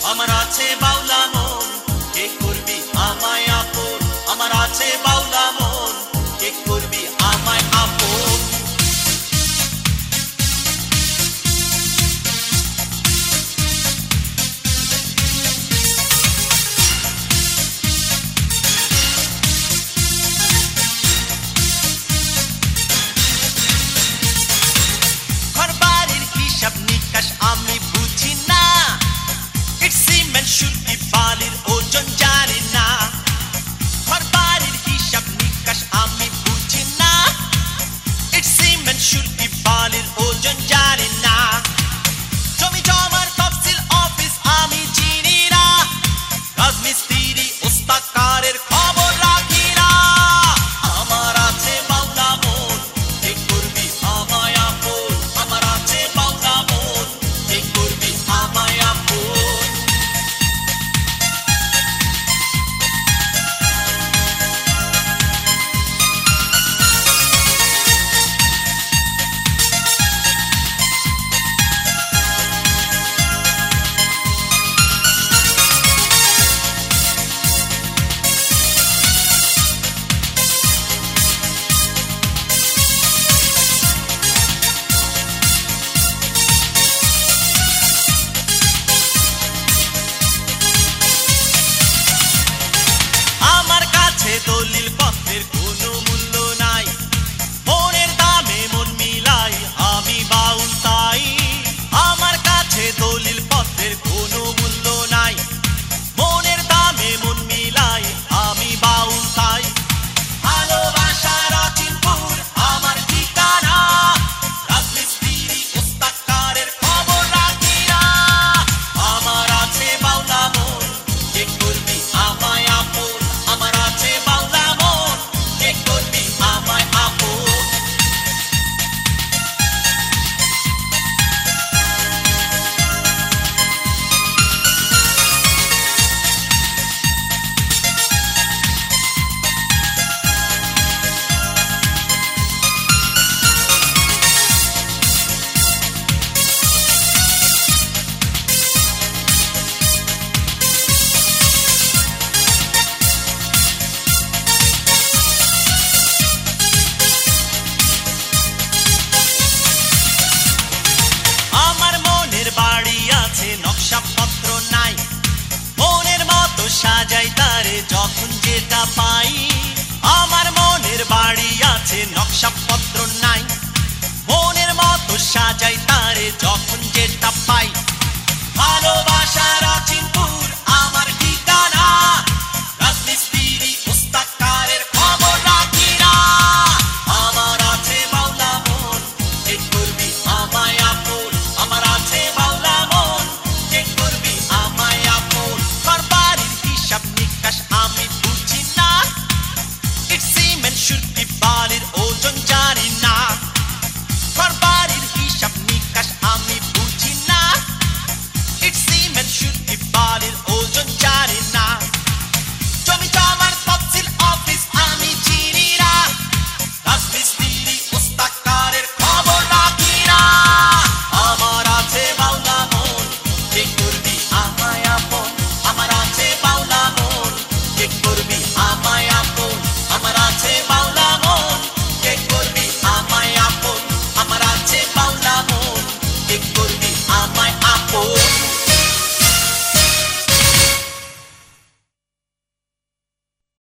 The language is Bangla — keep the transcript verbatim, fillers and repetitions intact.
আমার আছে বাউলা মন, কে করবি আমায় আপন? আমার আছে বাউলা মন, কে করবি আমায় আপন? ঘর বাড়ির হিসাব নিকাশ আমি বুঝি না, ইট সিমেন্ট সুরকি বালির ওজন জানি না। ঘর বাড়ির হিসাব নিকাশ আমি বুঝি না, ইট সিমেন্ট সুরকি বালির ওজন জানি না। জমি জমার তফসিল অফিস আমি চিনি না, রাজমিস্ত্রি ওস্তাকারের খবর রাখি না। আমার আছে বাউলা মন, কে করবি আমায় আপন? আমার আছে বাউলা মন, কে করবি আমায় আপন? আমার কাছে দলিল পত্রের কোনো মূল্য নাই, মনের দামে মন মিলাই আমি বাউল তাই। আমার কাছে দলিল পত্রের কোনো মূল্য নাই, মনের দামে মন মিলাই আমি বাউল তাই। ভালোবাসার অচিনপুর আমার ঠিকানা, রাজমিস্ত্রি ওস্তাকারের খবর রাখি না। আমার আছে বাউলা মন, কে করবি আমায় আপন? আমার আছে বাউলা মন, কে করবি আমায় আপন? আমার মনের বাড়ি আছে নকশাপত্র নাই, মনের মতো সাজাই তারে যখন যেটা পাই। আমার মনের বাড়ি আছে নকশাপত্র